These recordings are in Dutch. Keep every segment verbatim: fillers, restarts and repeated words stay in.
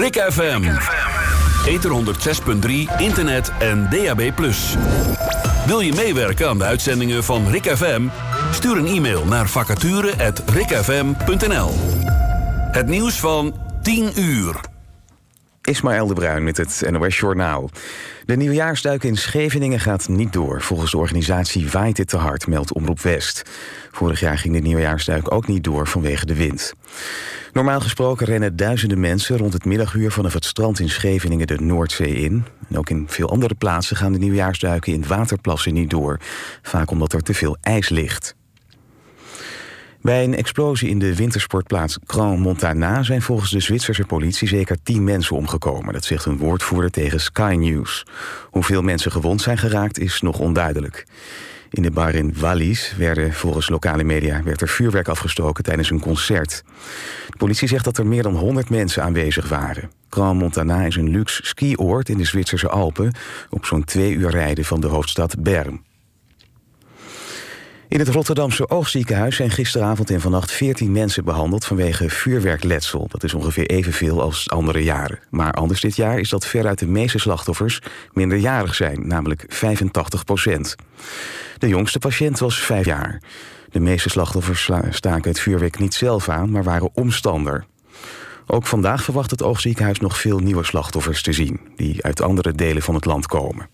Rick F M. Ether honderd zes punt drie, internet en D A B plus. Wil je meewerken aan de uitzendingen van Rick F M? Stuur een e-mail naar vacature at rickfm punt n l. Het nieuws van tien uur. Ismaël de Bruin met het N O S Journaal. De nieuwjaarsduik in Scheveningen gaat niet door. Volgens de organisatie waait het te hard, meldt Omroep West. Vorig jaar ging de nieuwjaarsduik ook niet door vanwege de wind. Normaal gesproken rennen duizenden mensen rond het middaguur vanaf het strand in Scheveningen de Noordzee in. En ook in veel andere plaatsen gaan de nieuwjaarsduiken in waterplassen niet door. Vaak omdat er te veel ijs ligt. Bij een explosie in de wintersportplaats Grand Montana zijn volgens de Zwitserse politie zeker tien mensen omgekomen. Dat zegt een woordvoerder tegen Sky News. Hoeveel mensen gewond zijn geraakt is nog onduidelijk. In de bar in Wallis werden volgens lokale media werd er vuurwerk afgestoken tijdens een concert. De politie zegt dat er meer dan honderd mensen aanwezig waren. Grand Montana is een luxe skioord in de Zwitserse Alpen, op zo'n twee uur rijden van de hoofdstad Bern. In het Rotterdamse Oogziekenhuis zijn gisteravond en vannacht veertien mensen behandeld vanwege vuurwerkletsel. Dat is ongeveer evenveel als andere jaren. Maar anders dit jaar is dat veruit de meeste slachtoffers minderjarig zijn, namelijk vijfentachtig procent. De jongste patiënt was vijf jaar. De meeste slachtoffers staken het vuurwerk niet zelf aan, maar waren omstander. Ook vandaag verwacht het Oogziekenhuis nog veel nieuwe slachtoffers te zien, die uit andere delen van het land komen.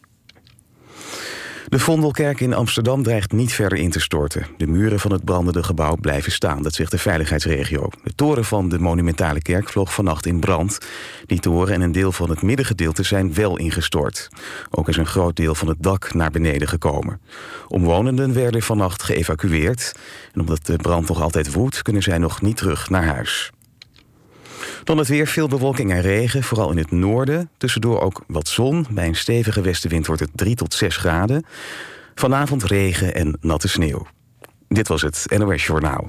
De Vondelkerk in Amsterdam dreigt niet verder in te storten. De muren van het brandende gebouw blijven staan, dat zegt de veiligheidsregio. De toren van de monumentale kerk vloog vannacht in brand. Die toren en een deel van het middengedeelte zijn wel ingestort. Ook is een groot deel van het dak naar beneden gekomen. Omwonenden werden vannacht geëvacueerd. En omdat de brand nog altijd woedt, kunnen zij nog niet terug naar huis. Dan het weer, veel bewolking en regen, vooral in het noorden. Tussendoor ook wat zon. Bij een stevige westenwind wordt het drie tot zes graden. Vanavond regen en natte sneeuw. Dit was het N O S Journaal.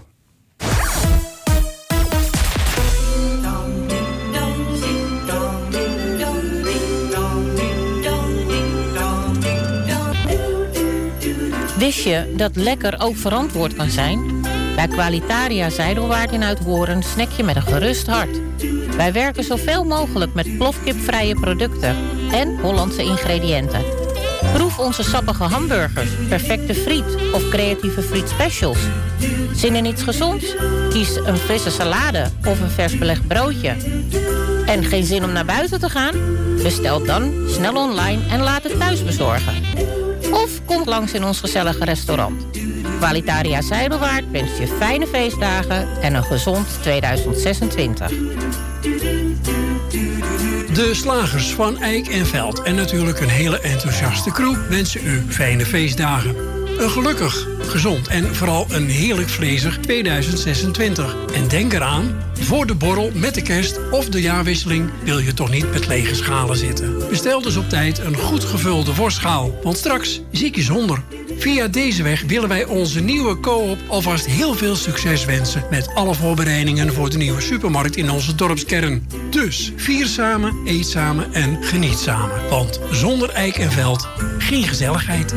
Wist je dat lekker ook verantwoord kan zijn? Bij Qualitaria Zijdelwaard in Uithoren snack je met een gerust hart. Wij werken zoveel mogelijk met plofkipvrije producten en Hollandse ingrediënten. Proef onze sappige hamburgers, perfecte friet of creatieve frietspecials. Zin in iets gezonds? Kies een frisse salade of een vers belegd broodje. En geen zin om naar buiten te gaan? Bestel dan snel online en laat het thuis bezorgen. Of kom langs in ons gezellige restaurant. Qualitaria Zijdelwaard wenst je fijne feestdagen en een gezond tweeduizend zesentwintig. De slagers van Eijk en Veld en natuurlijk een hele enthousiaste crew wensen u fijne feestdagen. Een gelukkig, gezond en vooral een heerlijk vlezig tweeduizend zesentwintig. En denk eraan, voor de borrel met de kerst of de jaarwisseling wil je toch niet met lege schalen zitten. Bestel dus op tijd een goed gevulde worstschaal, want straks zie ik je zonder. Via deze weg willen wij onze nieuwe co-op alvast heel veel succes wensen met alle voorbereidingen voor de nieuwe supermarkt in onze dorpskern. Dus vier samen, eet samen en geniet samen. Want zonder Eijk en Veld geen gezelligheid.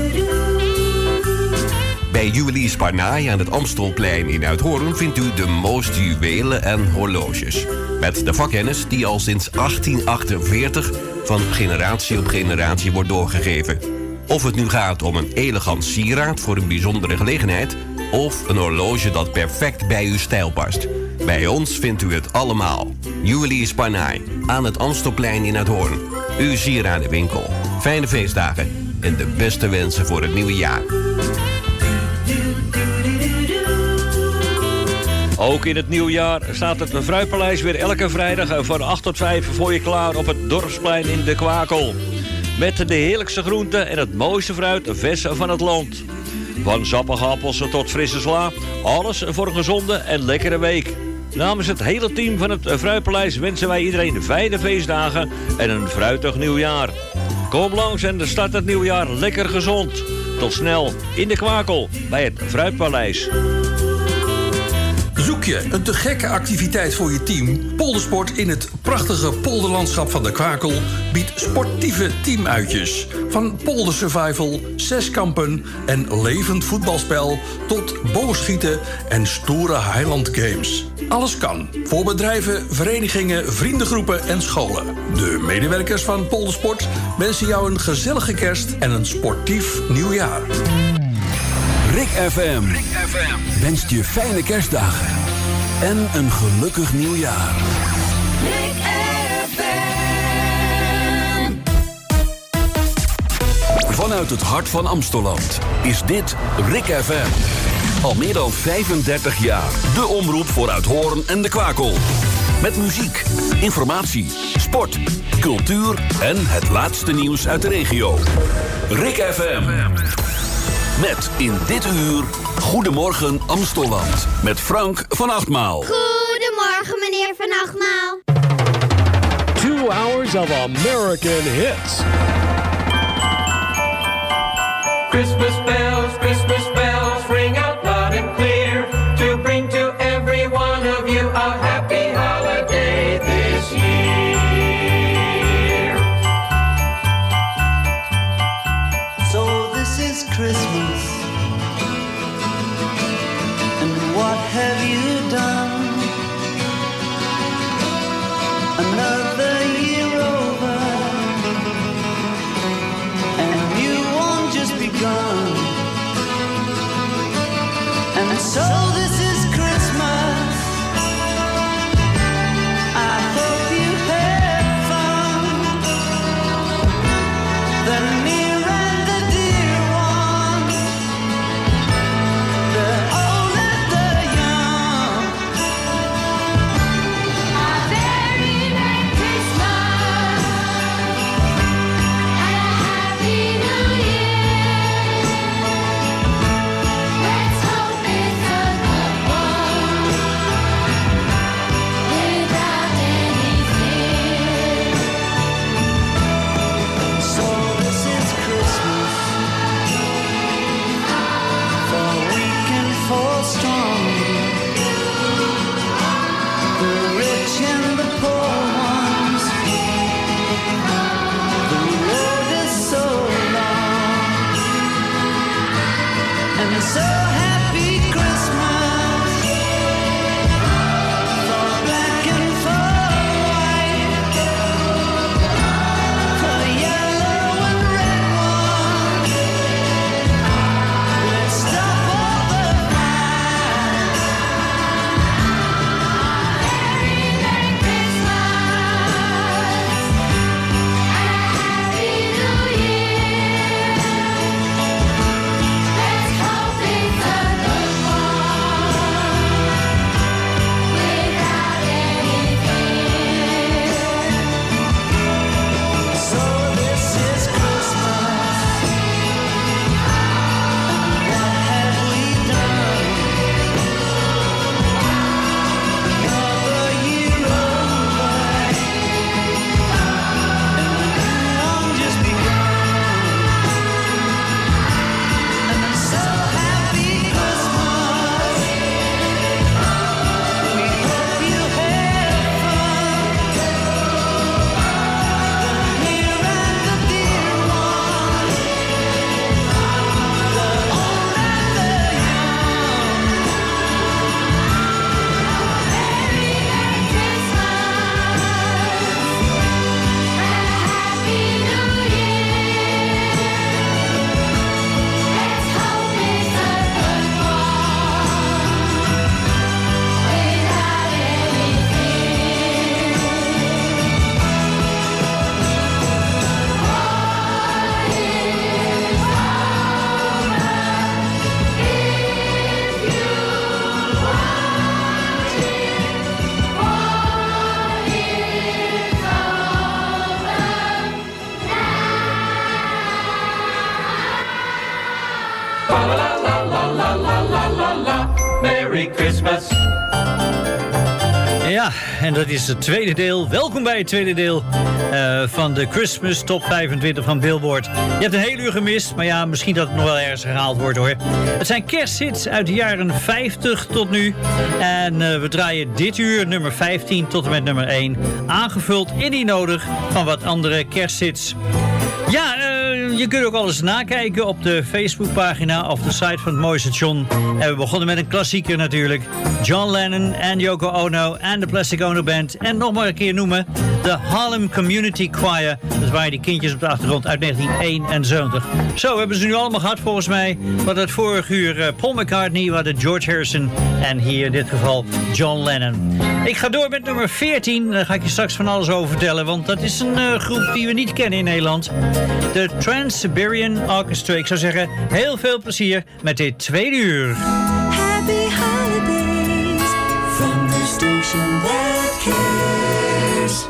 Bij Juwelier Sparnaai aan het Amstelplein in Uithoorn vindt u de mooiste juwelen en horloges. Met de vakkennis die al sinds achttien achtenveertig van generatie op generatie wordt doorgegeven. Of het nu gaat om een elegant sieraad voor een bijzondere gelegenheid, of een horloge dat perfect bij uw stijl past. Bij ons vindt u het allemaal. Juwelier Sparnaai aan het Amstelplein in Uithoorn. Uw sieradenwinkel. Fijne feestdagen en de beste wensen voor het nieuwe jaar. Ook in het nieuwjaar staat het Fruitpaleis weer elke vrijdag van acht tot vijf voor je klaar op het Dorpsplein in de Kwakel. Met de heerlijkste groenten en het mooiste fruit vers van het land. Van sappige appels tot frisse sla, alles voor een gezonde en lekkere week. Namens het hele team van het Fruitpaleis wensen wij iedereen fijne feestdagen en een fruitig nieuwjaar. Kom langs en start het nieuwjaar lekker gezond. Tot snel in de Kwakel bij het Fruitpaleis. Zoek je een te gekke activiteit voor je team? Poldersport in het prachtige polderlandschap van de Kwakel biedt sportieve teamuitjes. Van poldersurvival, zeskampen en levend voetbalspel tot boogschieten en stoere Highland Games. Alles kan. Voor bedrijven, verenigingen, vriendengroepen en scholen. De medewerkers van Poldersport wensen jou een gezellige kerst en een sportief nieuwjaar. Rick F M wenst je fijne kerstdagen en een gelukkig nieuwjaar. Rick F M. Vanuit het hart van Amstelland is dit Rick F M. Al meer dan vijfendertig jaar. De omroep voor Uithoorn en de Kwakel. Met muziek, informatie, sport, cultuur en het laatste nieuws uit de regio. Rick F M. Met in dit uur Goedemorgen Amstelland. Met Frank van Achtmaal. Goedemorgen meneer Van Achtmaal. Two hours of American hits. Christmas bells, Christmas bells, ring out loud and clear to bring to every one of you a happy holiday this year. So this is Christmas, and what have you done? Another year over, and you won't just begun. And so this is Christmas. I hope you had fun. The near and the dear ones, the old and the young. A very Merry Christmas and a Happy New Year. Let's hope it's a good one without any fear. So this is Christmas, for weak and for strong, the rich and the poor ones. The road is so long, and so happy Christmas for black and for white, for yellow and red ones. Let's stop all the fight. Very Merry Christmas and a Happy New Year. Let's hope it's a good one without any fear. So this is Christmas, and what have we done? Another year over, and the new one just begun. And so happy Christmas. We hope you had fun. The near and the dear ones, the old and the young. Very Merry Christmas and a Happy New Year. Let's hope it's a good one without any fear. La la la la la la la la la. Merry Christmas. Ja, en dat is het tweede deel. Welkom bij het tweede deel uh, van de Christmas Top vijfentwintig van Billboard. Je hebt een heel uur gemist, maar ja, misschien dat het nog wel ergens herhaald wordt hoor. Het zijn kersthits uit de jaren vijftig tot nu. En uh, we draaien dit uur nummer vijftien tot en met nummer één. Aangevuld indien nodig van wat andere kersthits. Ja, uh, En je kunt ook alles nakijken op de Facebookpagina of de site van het mooie station. En we begonnen met een klassieker natuurlijk. John Lennon en Yoko Ono en de Plastic Ono Band. En nog maar een keer noemen, de Harlem Community Choir. Dat waren die kindjes op de achtergrond uit negentien eenenzeventig. Zo hebben ze nu allemaal gehad volgens mij. Wat het vorige uur uh, Paul McCartney, we hadden George Harrison en hier in dit geval John Lennon. Ik ga door met nummer veertien. Daar ga ik je straks van alles over vertellen. Want dat is een uh, groep die we niet kennen in Nederland. De Trans-Siberian Orchestra. Ik zou zeggen, heel veel plezier met dit tweede uur. Happy holidays from the station that cares.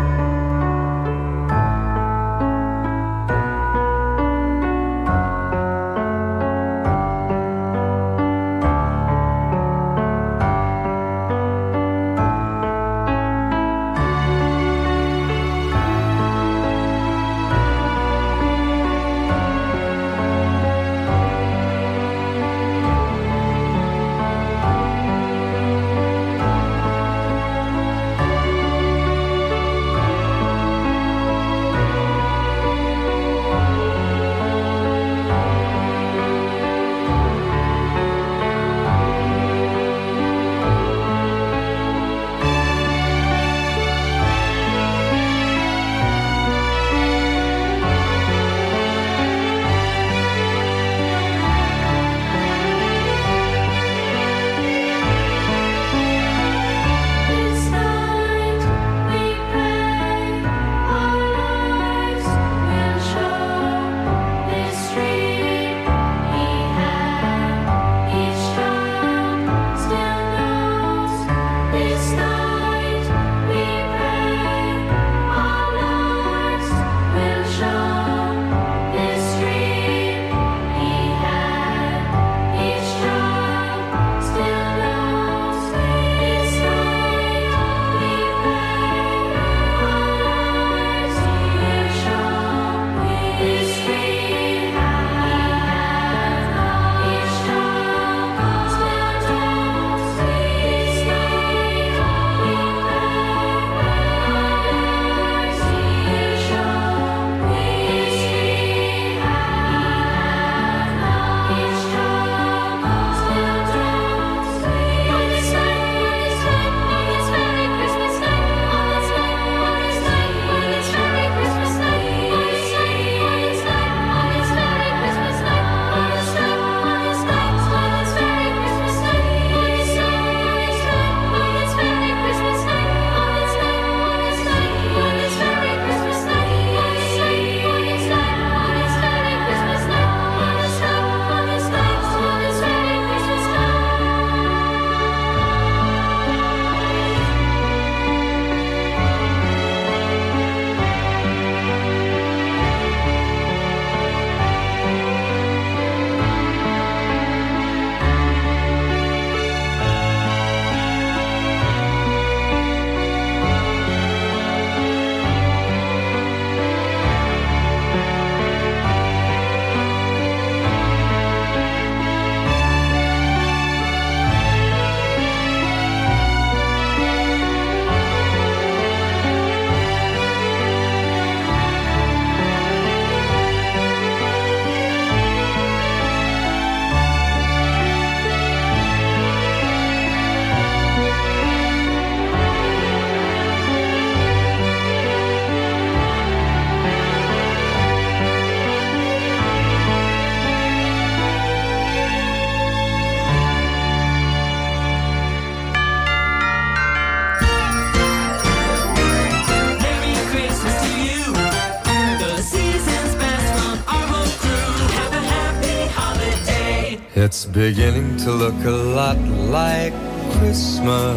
It's beginning to look a lot like Christmas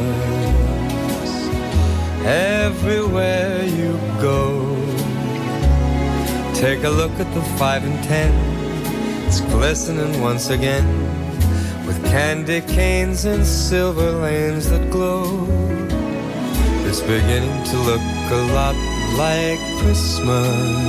everywhere you go. Take a look at the five and ten. It's glistening once again with candy canes and silver lanes that glow. It's beginning to look a lot like Christmas.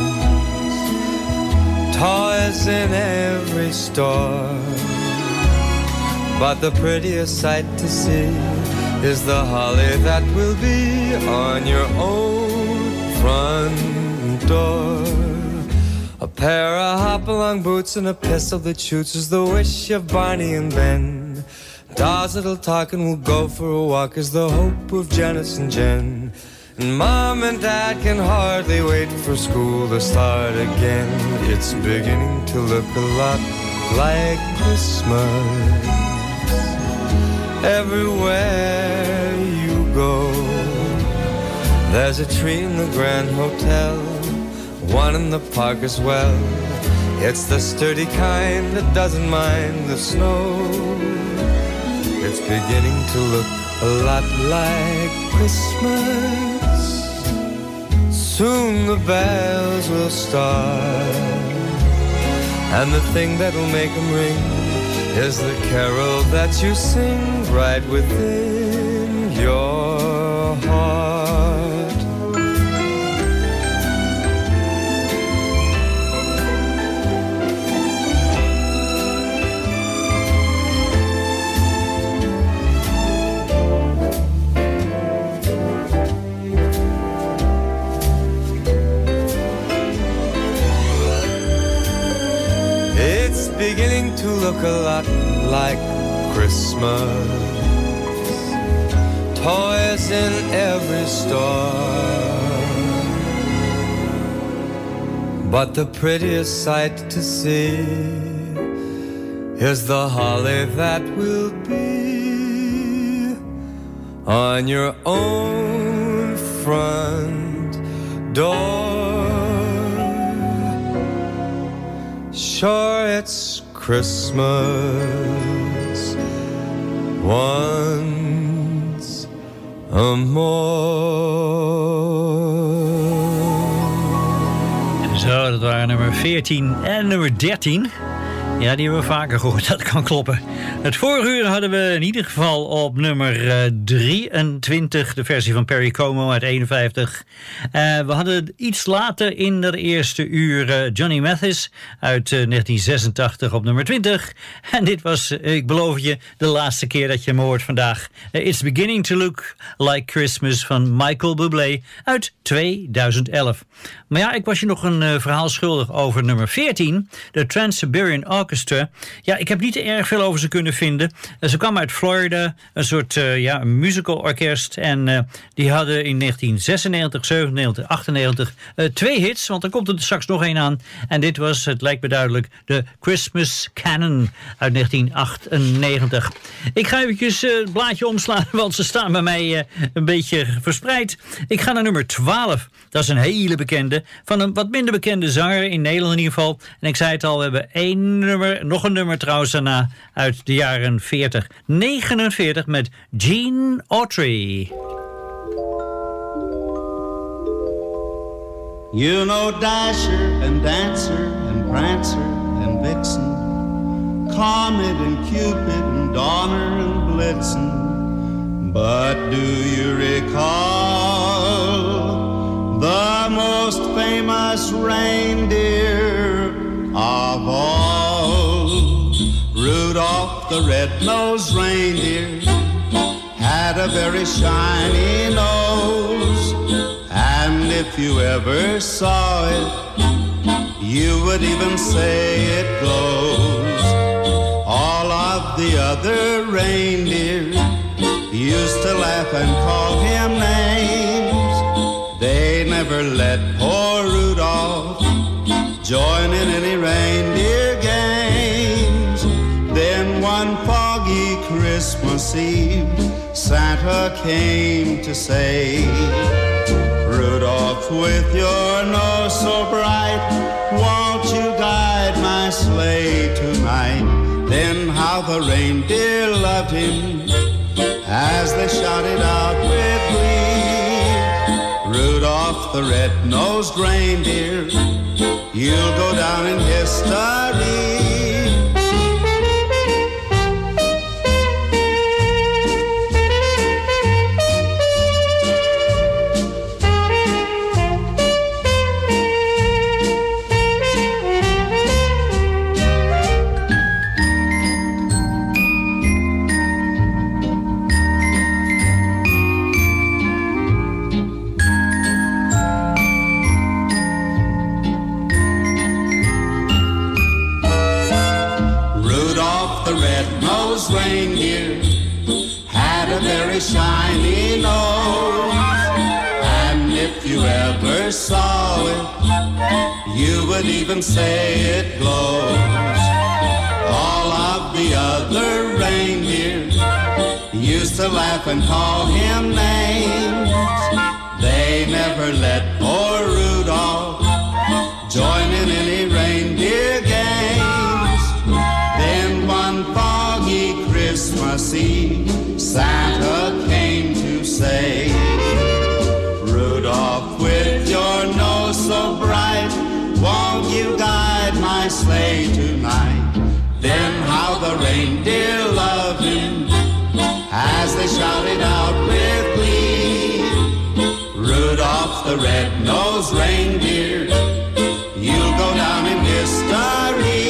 Toys in every store, but the prettiest sight to see is the holly that will be on your own front door. A Pair of hop-along boots and a pistol that shoots is the wish of Barney and Ben. Dolls that'll talk and we'll go for a walk is the hope of Janice and Jen. And Mom and Dad can hardly wait for school to start again. It's beginning to look a lot like Christmas. Everywhere you go, there's a tree in the Grand Hotel, one in the park as well. It's the sturdy kind that doesn't mind the snow. It's beginning to look a lot like Christmas. Soon the bells will start, and the thing that'll make them ring is the carol that you sing right within your heart. Beginning to look a lot like Christmas. Toys in every store, but the prettiest sight to see is the holly that will be on your own front door. Sure, it's Christmas once a more. Zo, dat waren nummer veertien en nummer dertien. Ja, die hebben we vaker gehoord, dat kan kloppen. Het vorige uur hadden we in ieder geval op nummer uh, drieëntwintig... de versie van Perry Como uit eenenvijftig. Uh, we hadden iets later in dat eerste uur uh, Johnny Mathis uit uh, negentien zesentachtig op nummer twintig. En dit was, uh, ik beloof je, de laatste keer dat je hem hoort vandaag. Uh, It's Beginning to Look Like Christmas van Michael Bublé uit tweeduizend elf. Maar ja, ik was je nog een uh, verhaal schuldig over nummer veertien, de Trans-Siberian Orchestra. Ja, ik heb niet erg veel over ze kunnen vinden. Uh, ze kwamen uit Florida, een soort uh, ja, een musical orkest. En uh, die hadden in negentien zesennegentig, zevenennegentig, achtennegentig uh, twee hits, want er komt er straks nog één aan. En dit was, het lijkt me duidelijk, de Christmas Canon uit negentien achtennegentig. Ik ga eventjes uh, het blaadje omslaan, want ze staan bij mij uh, een beetje verspreid. Ik ga naar nummer twaalf. Dat is een hele bekende, van een wat minder bekende zanger, in Nederland in ieder geval. En ik zei het al, we hebben één nummer, nog een nummer trouwens daarna, uit de jaren veertig. negenenveertig met Gene Autry. You know Dasher and Dancer and Prancer and Vixen, Comet and Cupid and Donner and Blitzen. But do you recall the most famous reindeer of all? Rudolph the red-nosed reindeer had a very shiny nose, and if you ever saw it, you would even say it glows. All of the other reindeer used to laugh and call him names. They never let poor Rudolph join in any reindeer games. Then one foggy Christmas Eve, Santa came to say, Rudolph, with your nose so bright, won't you guide my sleigh tonight? Then how the reindeer loved him as they shouted out with glee, Rudolph the red-nosed reindeer, you'll go down in history. if you ever saw it, you would even say it glows. All of the other reindeer used to laugh and call him names. They never let poor Rudolph join in any reindeer games. Then one foggy Christmas Eve, Santa came to say, Rudolph, with your nose so bright, won't you guide my sleigh tonight? Then how the reindeer loved him as they shouted out with glee, Rudolph the red-nosed reindeer, you'll go down in history.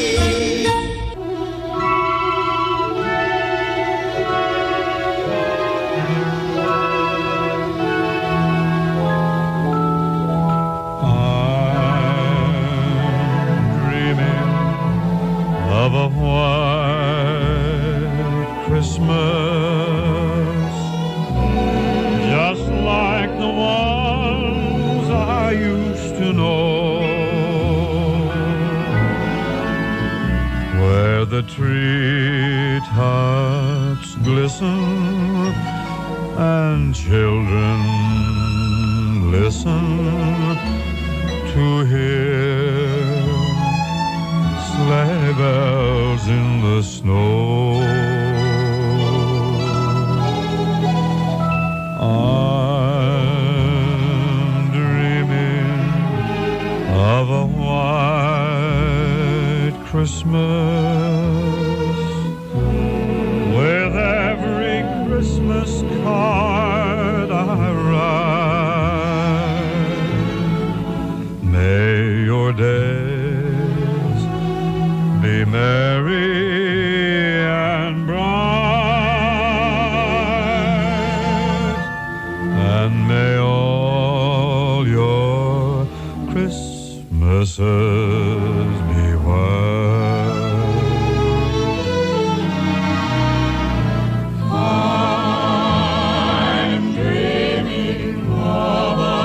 Of a white Christmas, just like the ones I used to know, where the treetops glisten and children listen to hear sleigh bells in the snow. I'm dreaming of a white Christmas, with every Christmas card I write. May your day be merry and bright, and may all your Christmases be white. I'm dreaming of a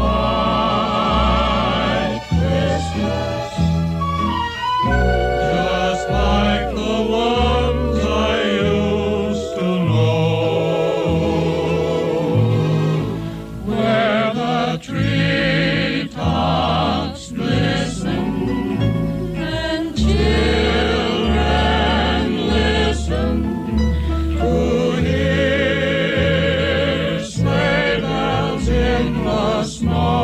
white Christmas, like the ones I used to know, where the treetops glisten and children listen to hear sleigh bells in the snow.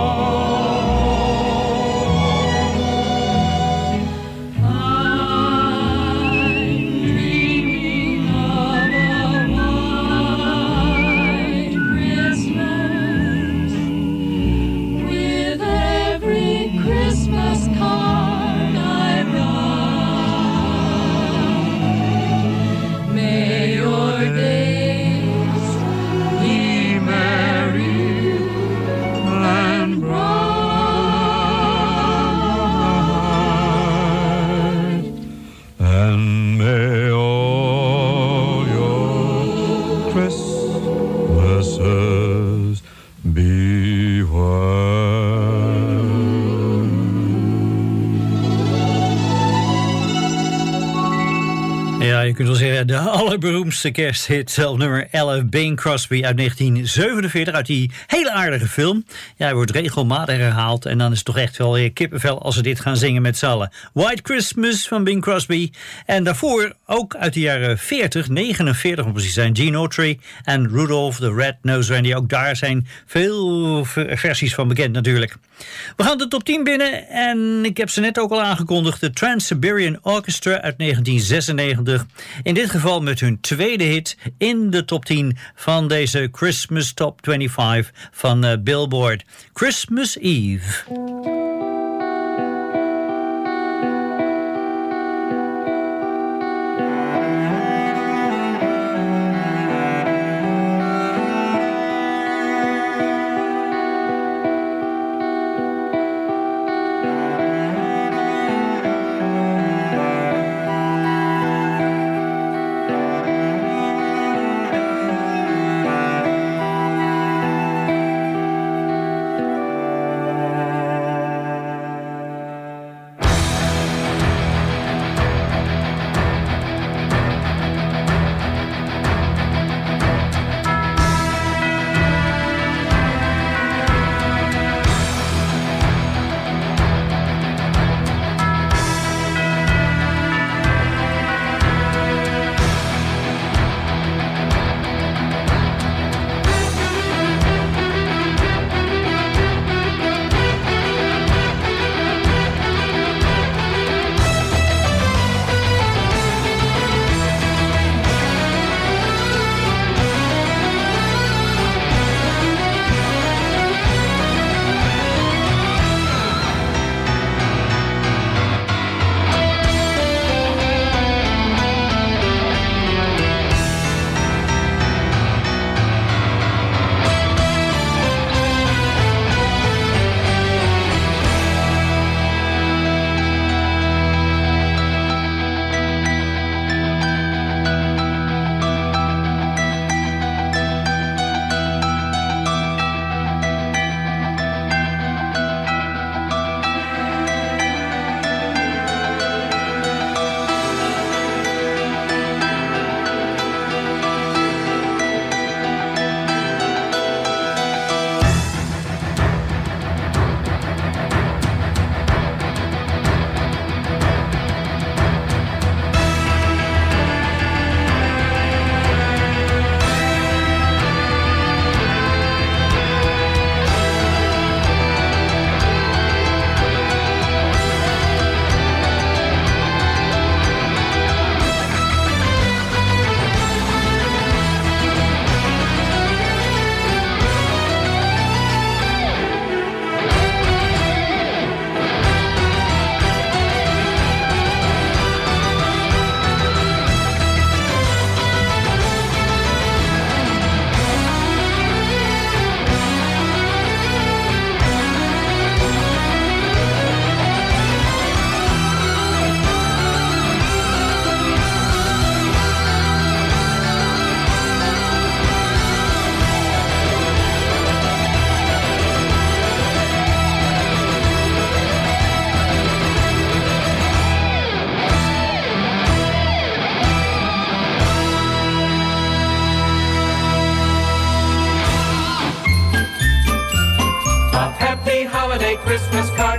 Je kunt wel zeggen, de allerberoemdste kersthit op nummer elf, Bing Crosby uit negentien zevenenveertig, uit die hele aardige film. Ja, hij wordt regelmatig herhaald en dan is het toch echt wel weer kippenvel als ze dit gaan zingen met z'n allen. White Christmas van Bing Crosby. En daarvoor ook uit de jaren veertig, negenenveertig om precies te zijn, Gene Autry en Rudolph the Red-Nosed Reindeer. Ook daar zijn veel versies van bekend natuurlijk. We gaan de top tien binnen en ik heb ze net ook al aangekondigd. De Trans-Siberian Orchestra uit negentien zesennegentig. In dit geval met hun tweede hit in de top tien van deze Christmas Top vijfentwintig van uh, Billboard. Christmas Eve.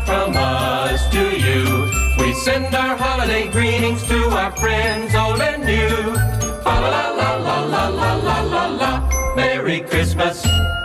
from us to you. We send our holiday greetings to our friends old and new. Fa la la la la la la la la la. Merry Christmas.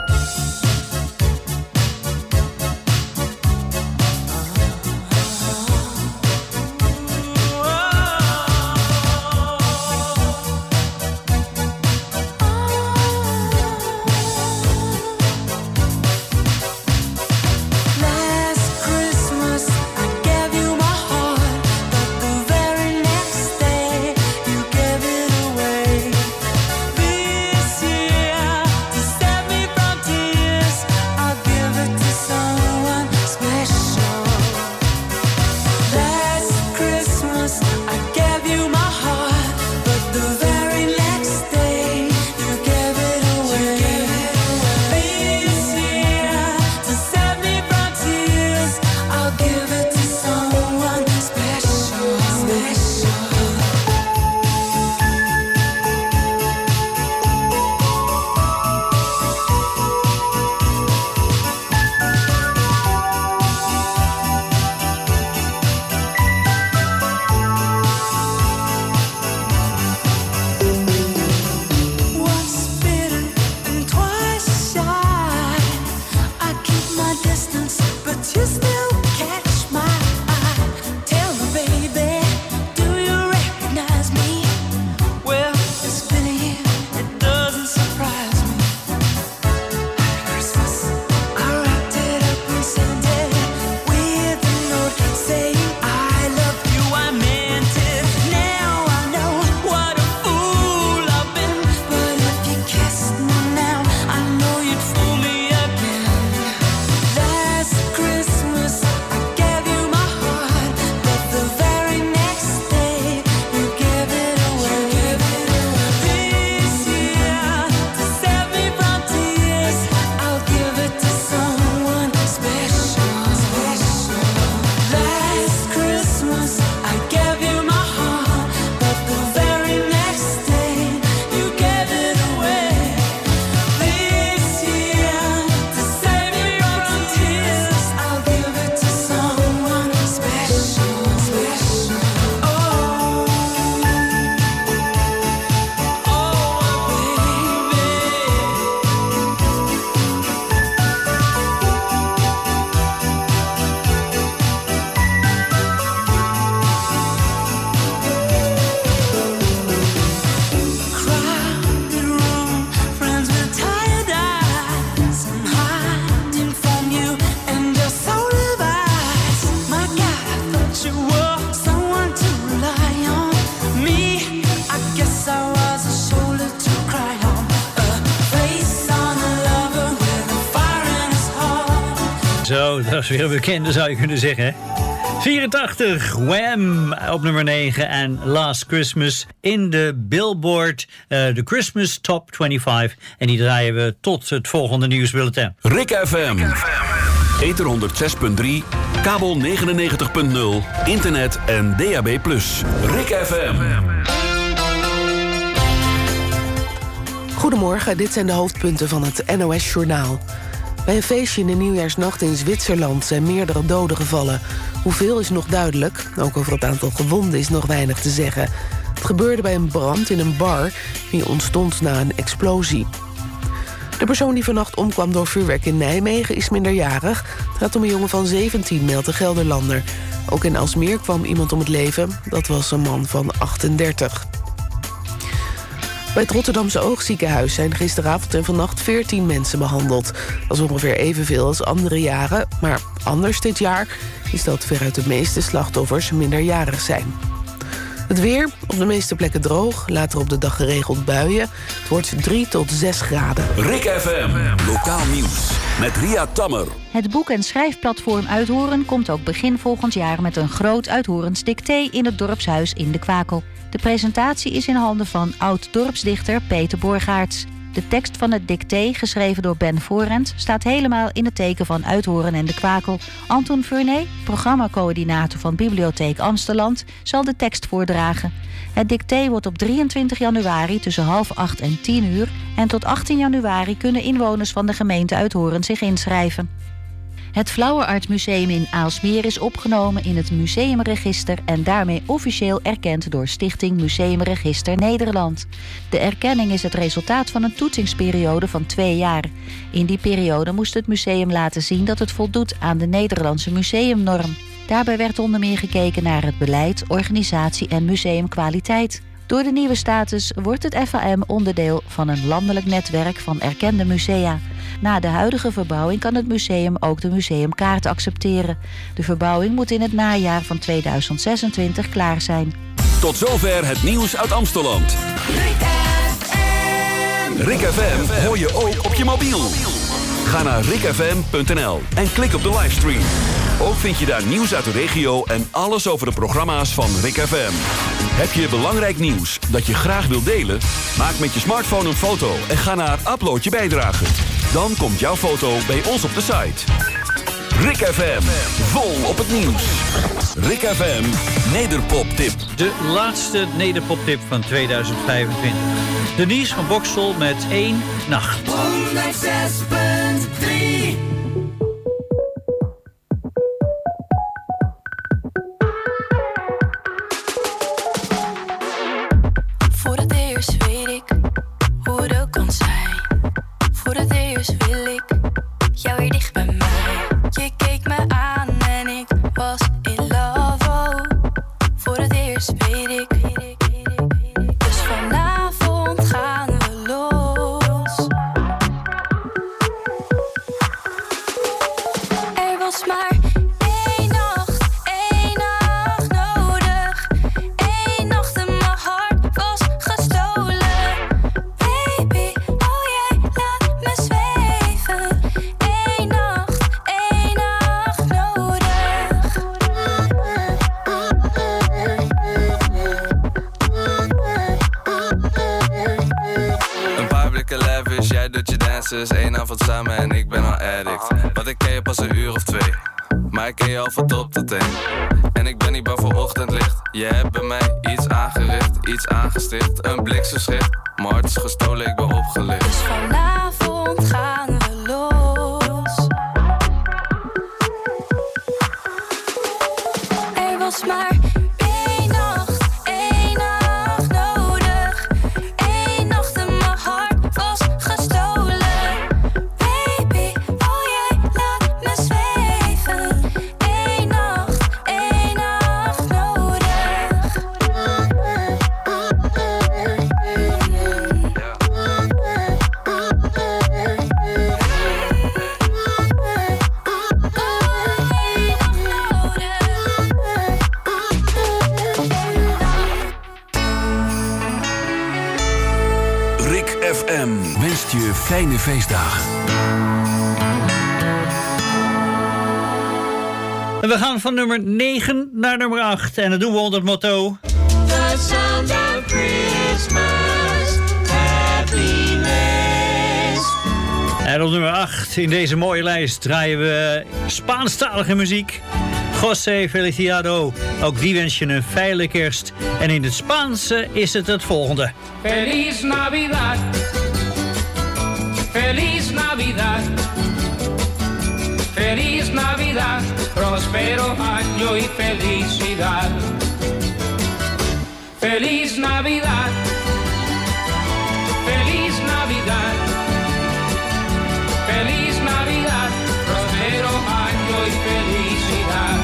Zo, dat is weer een bekende, zou je kunnen zeggen, hè? vierentachtig, Wham! Op nummer negen en Last Christmas in de Billboard, uh, de Christmas Top vijfentwintig. En die draaien we tot het volgende nieuwsbulletin. Rik F M. Ether honderd zes punt drie, kabel negenennegentig punt nul, internet en D A B plus. Rik F M. Goedemorgen, dit zijn de hoofdpunten van het N O S-journaal. Bij een feestje in de nieuwjaarsnacht in Zwitserland zijn meerdere doden gevallen. Hoeveel is nog duidelijk. Ook over het aantal gewonden is nog weinig te zeggen. Het gebeurde bij een brand in een bar die ontstond na een explosie. De persoon die vannacht omkwam door vuurwerk in Nijmegen is minderjarig. Het gaat om een jongen van zeventien, meldt de Gelderlander. Ook in Aalsmeer kwam iemand om het leven. Dat was een man van achtendertig. Bij het Rotterdamse Oogziekenhuis zijn gisteravond en vannacht veertien mensen behandeld. Dat is ongeveer evenveel als andere jaren. Maar anders dit jaar is dat veruit de meeste slachtoffers minderjarig zijn. Het weer, op de meeste plekken droog, later op de dag geregeld buien. Het wordt drie tot zes graden. Rik F M, lokaal nieuws met Ria Tammer. Het boek- en schrijfplatform Uithoren komt ook begin volgend jaar met een groot Uithorens dicté in het dorpshuis in de Kwakel. De presentatie is in handen van oud-dorpsdichter Peter Borgaerts. De tekst van het dicté, geschreven door Ben Forent, staat helemaal in het teken van Uithoren en de Kwakel. Anton Furney, programmacoördinator van Bibliotheek Amsteland, zal de tekst voordragen. Het dicté wordt op drieëntwintig januari tussen half acht en tien uur... en tot achttien januari kunnen inwoners van de gemeente Uithoren zich inschrijven. Het Flower Art Museum in Aalsmeer is opgenomen in het museumregister en daarmee officieel erkend door Stichting Museumregister Nederland. De erkenning is het resultaat van een toetsingsperiode van twee jaar. In die periode moest het museum laten zien dat het voldoet aan de Nederlandse museumnorm. Daarbij werd onder meer gekeken naar het beleid, organisatie en museumkwaliteit. Door de nieuwe status wordt het F A M onderdeel van een landelijk netwerk van erkende musea. Na de huidige verbouwing kan het museum ook de museumkaart accepteren. De verbouwing moet in het najaar van tweeduizend zesentwintig klaar zijn. Tot zover het nieuws uit Amsteland. Rik F M hoor je ook op je mobiel. Ga naar rik f m punt n l en klik op de livestream. Ook vind je daar nieuws uit de regio en alles over de programma's van Rik F M. Heb je belangrijk nieuws dat je graag wilt delen? Maak met je smartphone een foto en ga naar Upload je bijdrage. Dan komt jouw foto bij ons op de site. Rik F M, vol op het nieuws. Rik F M, Nederpop-tip. De laatste Nederpop-tip van tweeduizend vijfentwintig. Denise van Boksel met één nacht. honderdzes punt drie Voor het eerst weet ik hoe het ook kan zijn. Voor het eerst wil ik jou weer dicht bij mij. Je keek me aan en ik was in love. Oh. Voor het eerst weet ik. Dus vanavond gaan we los. Er was maar één nacht, één nacht nodig. Eén nacht en mijn hart was gestolen. Baby, oh jij laat me zweven. Eén nacht, één nacht nodig. Een paar blikken lavish, jij doet je dances. Eén avond samen en ik ben al addict. Want ik ken je pas een uur of twee, maar ik ken je al van top tot teen. En ik ben niet bang voor ochtendlicht. Je hebt bij mij iets aangericht, iets aangesticht. Een bliksemschicht, mijn hart is gestolen, ik ben opgelicht. Dus vanavond gaan we los. Er was maar één nacht, één nacht nodig. Eén nacht en mijn hart was gestolen. Baby, oh jij laat me zweven. Eén nacht, één nacht nodig. Rik F M wenst je fijne feestdagen. En we gaan van nummer negen naar nummer acht. En dat doen we onder het motto... The sound of Christmas, happiness. En op nummer acht in deze mooie lijst draaien we Spaanstalige muziek. José Feliciano, ook die wens je een fijne kerst. En in het Spaanse is het het volgende. Feliz Navidad, Feliz Navidad, Feliz Navidad, prospero año y felicidad. Feliz Navidad, Feliz Navidad, Feliz Navidad, prospero año y felicidad.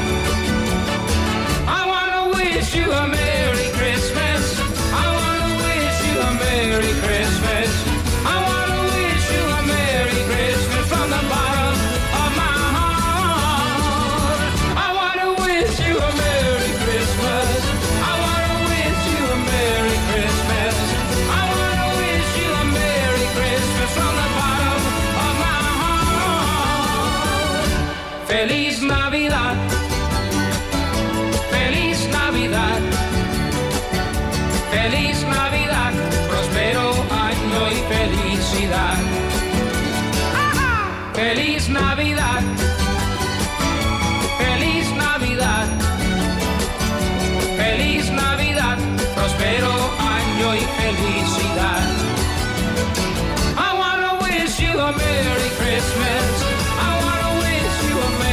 I wanna wish you a Merry Christmas. I wanna wish you a Merry Christmas. I wanna wish you a Merry Christmas from the bottom of my heart. I wanna wish you a Merry Christmas. I wanna wish you a Merry Christmas. I wanna wish you a Merry Christmas from the bottom of my heart. Feliz Navidad. Feliz Navidad. Feliz Navidad, prospero año y felicidad. Feliz Navidad, Feliz Navidad, Feliz Navidad, prospero año y felicidad. I wanna wish you a Merry Christmas. I wanna wish you a Merry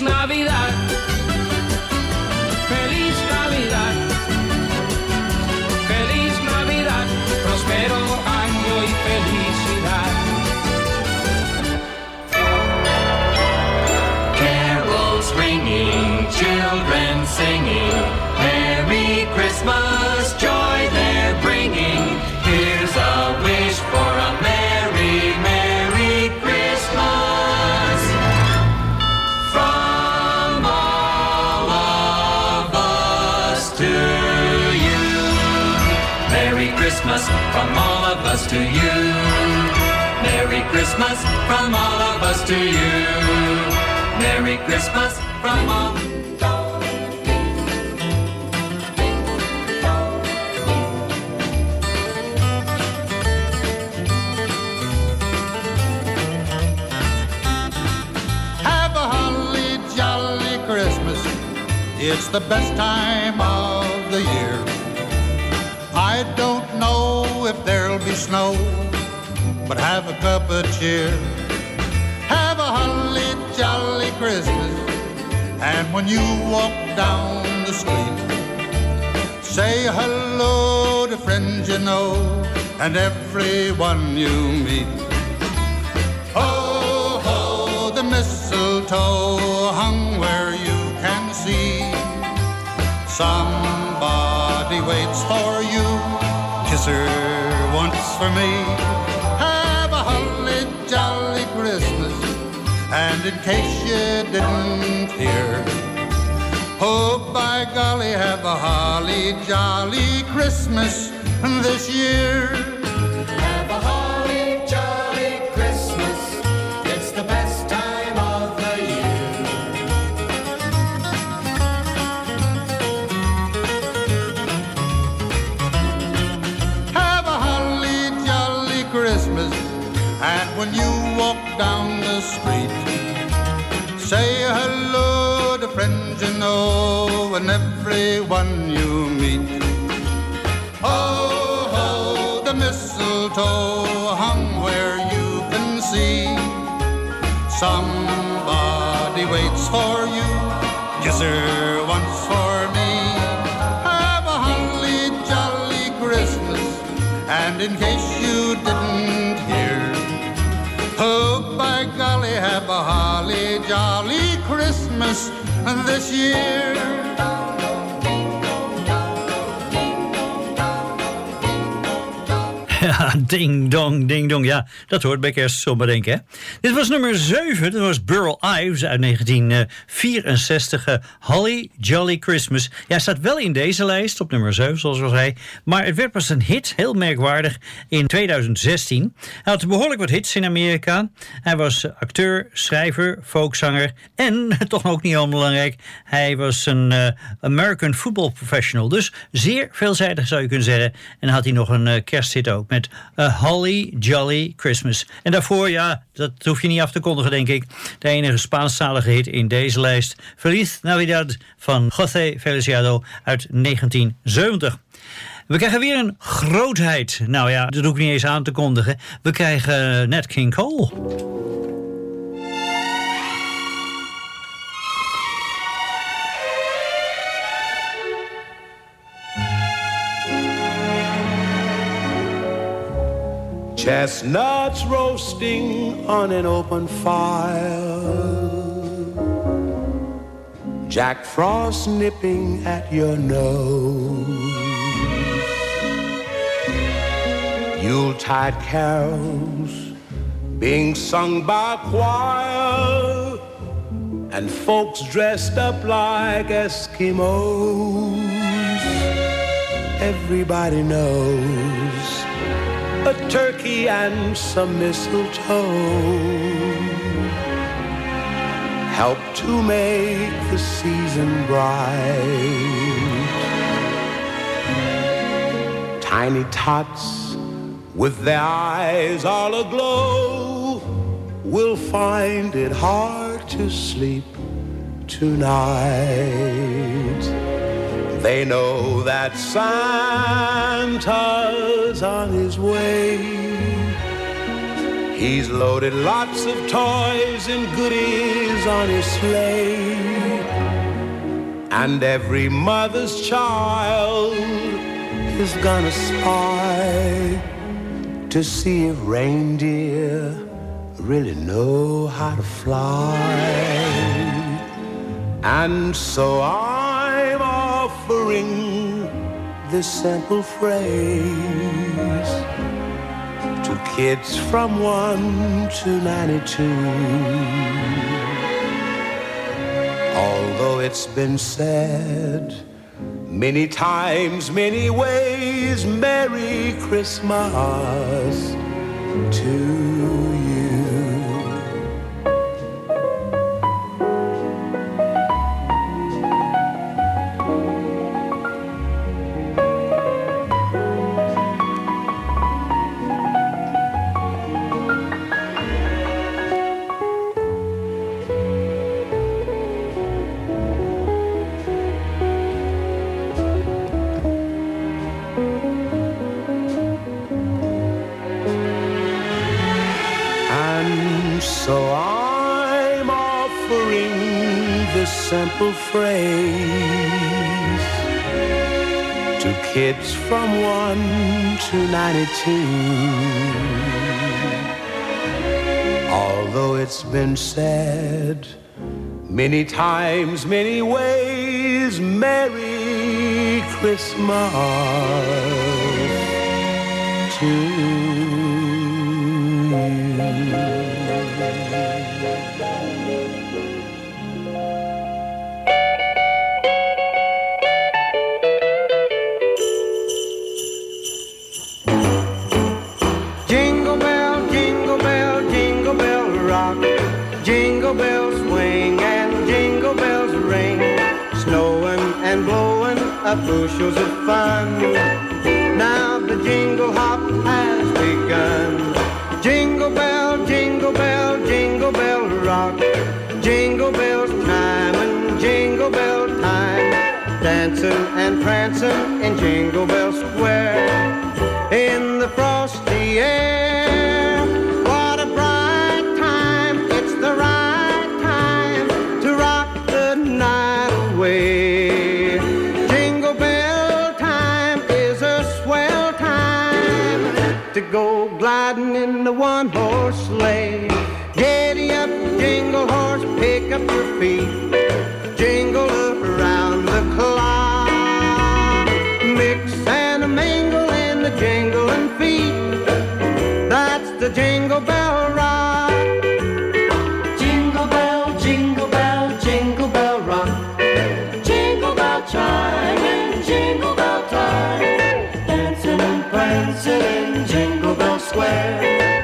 Navidad. Feliz Navidad. Feliz Navidad. Prospero año y felicidad. Carols ringing, children singing, Merry Christmas, joy they're bringing. Here's a wish for a Merry, Merry Christmas from all of us to you. Merry Christmas from all of us to you. Merry Christmas from all of us to you. Merry Christmas from all. Have a holly jolly Christmas. It's the best time of the year. I don't know if there'll be snow, but have a cup of cheer. Have a holly jolly Christmas, and when you walk down the street, say hello to friends you know and everyone you meet. Ho, ho, the mistletoe hung where you can see. Somebody waits for you, kiss her once for me. Have a holly jolly Christmas, and in case you didn't hear, oh, by golly, have a holly jolly Christmas this year. Have a holly jolly Christmas. It's the best time of the year. Have a holly jolly Christmas, and when you walk down the street, say hello to friends you know and everyone you meet. Ho, ho, the mistletoe hung where you can see. Somebody waits for you, kiss her once for me. Have a holly jolly Christmas, and in case you didn't hear, oh, by golly, have a holly jolly Christmas this year. Ja, ding dong, ding dong. Ja, dat hoort bij kerst, zo maar denken. Hè? Dit was nummer zeven. Dat was Burl Ives uit negentien vierenzestig. Uh, Holly Jolly Christmas. Ja, staat wel in deze lijst op nummer zeven, zoals ik al zei. Maar het werd pas een hit, heel merkwaardig, in tweeduizend zestien. Hij had behoorlijk wat hits in Amerika. Hij was acteur, schrijver, folkzanger en, toch ook niet onbelangrijk, hij was een uh, American football professional. Dus zeer veelzijdig zou je kunnen zeggen. En dan had hij nog een uh, kersthit ook met A Holly Jolly Christmas. En daarvoor, ja, dat hoef je niet af te kondigen, denk ik. De enige Spaanstalige hit in deze lijst. Feliz Navidad van José Feliciano uit negentien zeventig. We krijgen weer een grootheid. Nou ja, dat hoef ik niet eens aan te kondigen. We krijgen Nat King Cole. Chestnuts roasting on an open fire, Jack Frost nipping at your nose, Yuletide carols being sung by choir, and folks dressed up like Eskimos. Everybody knows a turkey and some mistletoe help to make the season bright. Tiny tots with their eyes all aglow will find it hard to sleep tonight. They know that Santa's on his way. He's loaded lots of toys and goodies on his sleigh. And every mother's child is gonna spy to see if reindeer really know how to fly. And so I'm offering this simple phrase to kids from one to ninety-two. Although it's been said many times, many ways, Merry Christmas to you. So I'm offering this simple phrase to kids from one to ninety-two. Although it's been said many times, many ways, Merry Christmas to you. Jingle bell, jingle bell, jingle bell rock. Jingle bells swing and jingle bells ring. Snowing and blowing up bushels of fun. Now the jingle hop has begun. Jingle bell, jingle bell, jingle bell rock. Jingle bells time and jingle bell time. Dancing and prancing in Jingle Bell Square. In the frosty air, what a bright time. It's the right time to rock the night away. Jingle bell time is a swell time to go gliding in the one-horse sleigh. Giddy up, jingle horse, pick up your feet. Jingle around the clock. Mix and a mingle in the jingling feet. That's the Jingle Bell Rock. Jingle bell, jingle bell, jingle bell rock. Jingle bell chime and jingle bell time. Dancing and prancing in Jingle Bell Square.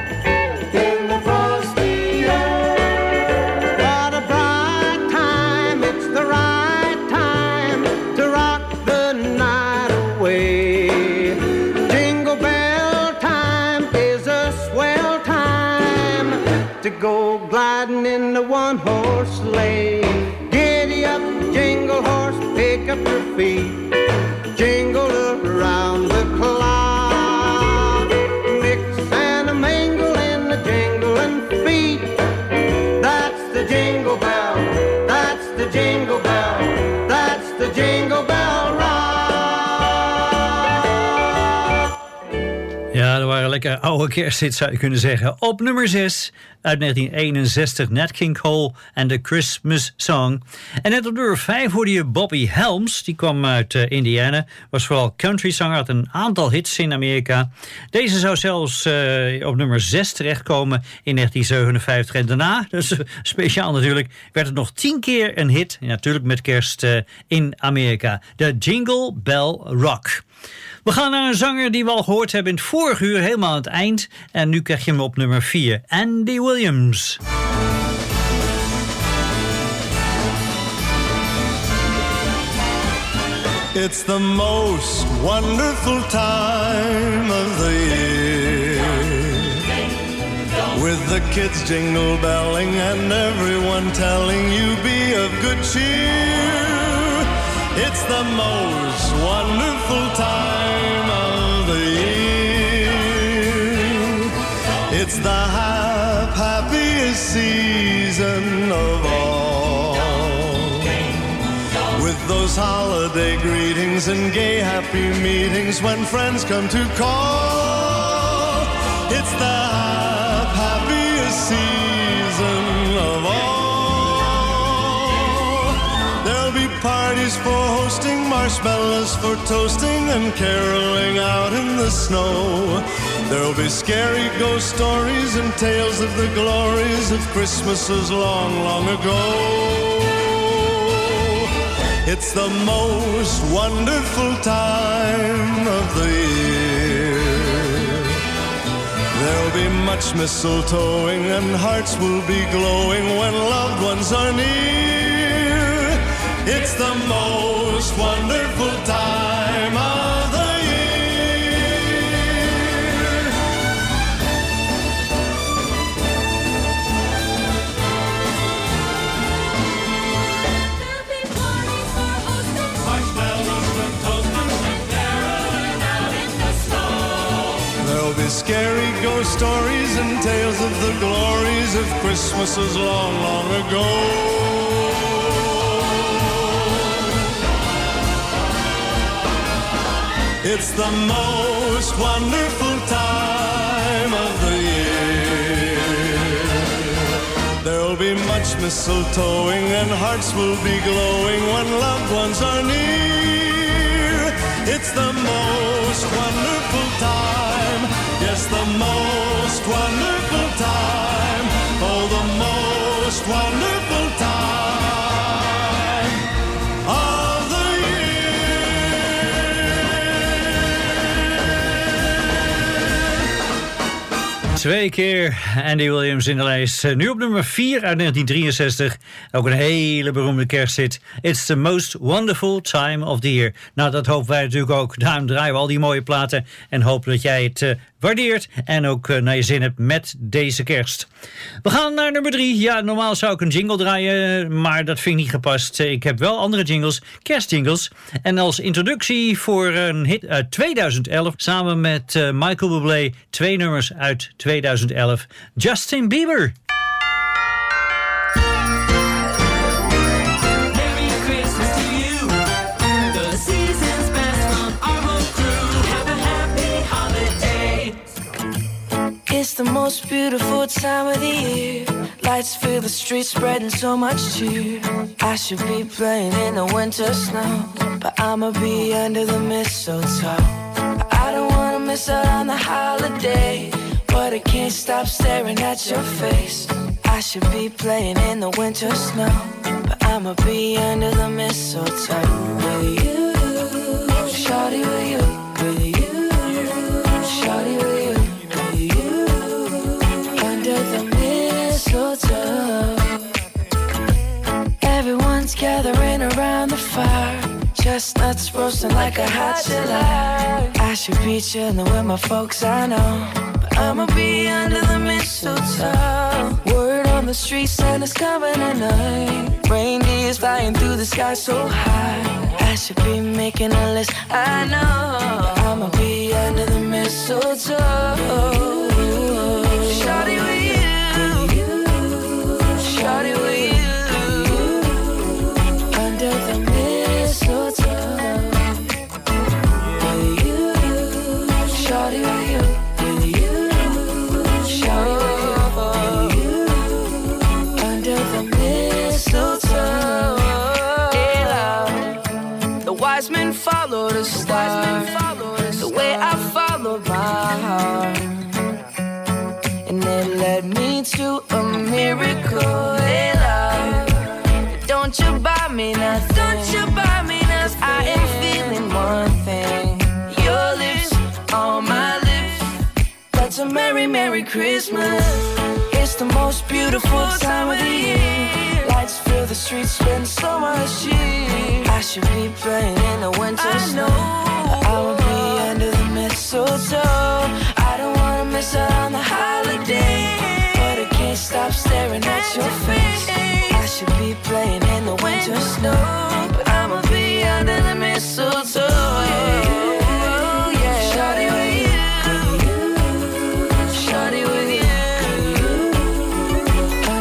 In the frosty air. What a bright time, it's the right time to rock the night away. Jingle bell time is a swell time to go gliding in the one-horse sleigh. Giddy up, jingle horse, pick up your feet. Jingle around the clock. Mix and a mingle in the jingling feet. That's the jingle bell, that's the jingle bell, that's the Jingle Bell Rock. Ja, er waren lekker oude kersthits, zou je kunnen zeggen. Op nummer zes uit negentien eenenzestig, Nat King Cole en The Christmas Song. En net op nummer vijf hoorde je Bobby Helms. Die kwam uit uh, Indiana. Was vooral countryzanger, had een aantal hits in Amerika. Deze zou zelfs uh, op nummer zes terechtkomen in negentien zevenenvijftig. En daarna, dus speciaal natuurlijk, werd het nog tien keer een hit. En natuurlijk met kerst uh, in Amerika. De Jingle Bell Rock. We gaan naar een zanger die we al gehoord hebben in het vorige uur, helemaal aan het eind. En nu krijg je hem op nummer vier, Andy Williams. It's the most wonderful time of the year, with the kids jingle belling and everyone telling you be of good cheer. It's the most wonderful time of the year. It's the season of all. With those holiday greetings and gay happy meetings when friends come to call. It's the happiest season of all. There'll be parties for hosting, marshmallows for toasting, and caroling out in the snow. There'll be scary ghost stories and tales of the glories of Christmases long, long ago. It's the most wonderful time of the year. There'll be much mistletoeing and hearts will be glowing when loved ones are near. It's the most wonderful time of the scary ghost stories and tales of the glories of Christmases long, long ago. It's the most wonderful time of the year. There'll be much mistletoeing and hearts will be glowing when loved ones are near. It's the most wonderful time. Yes, the most wonderful time. Oh, the most wonderful time of the year. Twee keer Andy Williams in de lijst. Nu op nummer vier uit negentien drieënzestig. Ook een hele beroemde kersthit. It's the most wonderful time of the year. Nou, dat hopen wij natuurlijk ook. Daarom draaien we al die mooie platen. En hopen dat jij het uh, waardeert. En ook uh, naar je zin hebt met deze kerst. We gaan naar nummer drie. Ja, normaal zou ik een jingle draaien. Maar dat vind ik niet gepast. Ik heb wel andere jingles. Kerstjingles. En als introductie voor een hit uit tweeduizend elf. Samen met uh, Michael Bublé. Twee nummers uit tweeduizend elf. Justin Bieber. It's the most beautiful time of the year. Lights fill the streets, spreading so much cheer. I should be playing in the winter snow, but I'ma be under the mistletoe. I don't wanna miss out on the holiday, but I can't stop staring at your face. I should be playing in the winter snow, but I'ma be under the mistletoe. With you, shawty, with you, with you, shawty, with you. Everyone's gathering around the fire, chestnuts roasting like a hot July. I should be chilling with my folks, I know, but I'ma be under the mistletoe. Word on the street, Santa's coming tonight. Reindeer's flying through the sky so high. I should be making a list, I know, but I'ma be under the mistletoe. Shawty with you, shawty with you, under the mistletoe. With you, shawty with you, with you, shawty with you, under the mistletoe. Yeah, the wise men follow the star, the way I followed my heart. And it led me to a miracle, hey love. Don't you buy me nothing, don't you buy me nothing. I am feeling one thing, your lips on my lips. That's a merry, merry Christmas. It's the most beautiful time of the year. Lights fill the streets, spend so much cheer. I should be playing in the winter snow, but I will be under the mistletoe. I don't wanna miss out on the holiday, but I can't stop staring at your face. I should be playing in the winter snow, but I'ma be under the mistletoe. Oh, yeah. Shawty with you, shawty with you,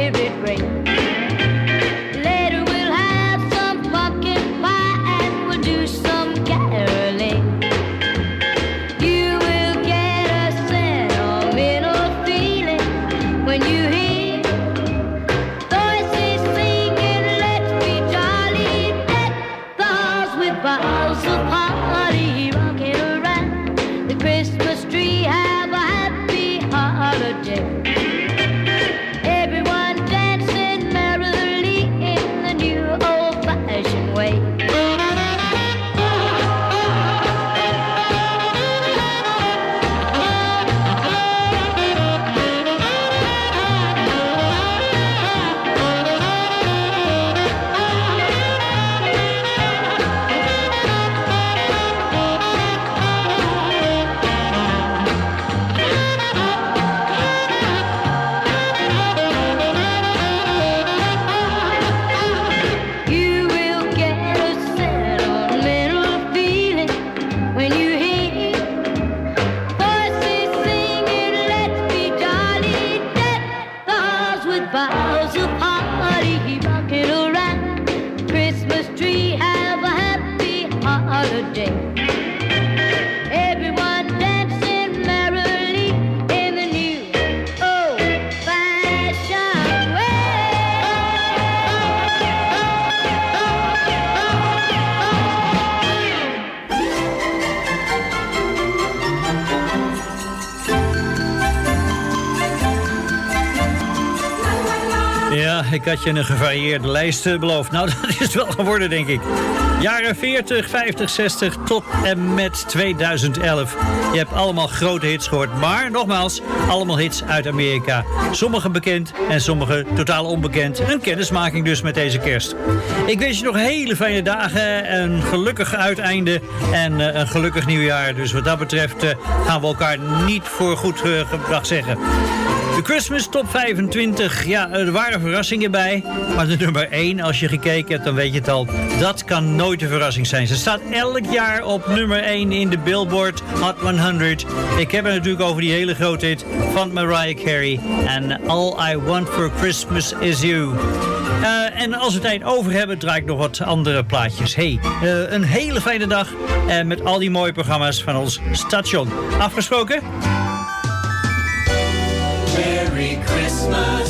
favorite rain. Later we'll have some pumpkin pie and we'll do some caroling. You will get a sentimental feeling when you hear voices singing, let's be jolly, deck the halls with boughs of holly rocking around the Christmas tree. Have a happy holiday. Everyone dancing merrily in the new old-fashioned way. You will get a sentimental feeling when you hear voices singing, let's be jolly, deck the halls with boughs of holly rocking around Christmas tree. Have a happy holiday. Everyone dancing merrily in the new old-fashioned way. Ja, ik had je een gevarieerde lijst eh, beloofd. Nou, dat is het wel geworden, denk ik. Jaren veertig, vijftig, zestig tot en met tweeduizend elf. Je hebt allemaal grote hits gehoord. Maar, nogmaals, allemaal hits uit Amerika. Sommige bekend en sommige totaal onbekend. Een kennismaking dus met deze kerst. Ik wens je nog hele fijne dagen, een gelukkig uiteinde en eh, een gelukkig nieuwjaar. Dus wat dat betreft eh, gaan we elkaar niet voor goed uh, gedag zeggen. De Christmas Top vijfentwintig, ja, er waren verrassingen bij. Maar de nummer één, als je gekeken hebt, dan weet je het al. Dat kan nooit een verrassing zijn. Ze staat elk jaar op nummer één in de Billboard Hot honderd. Ik heb het natuurlijk over die hele grote hit van Mariah Carey. En All I Want For Christmas Is You. Uh, en als we tijd over hebben, draai ik nog wat andere plaatjes. Hey, uh, een hele fijne dag. Uh, met al die mooie programma's van ons station. Afgesproken? Merry Christmas.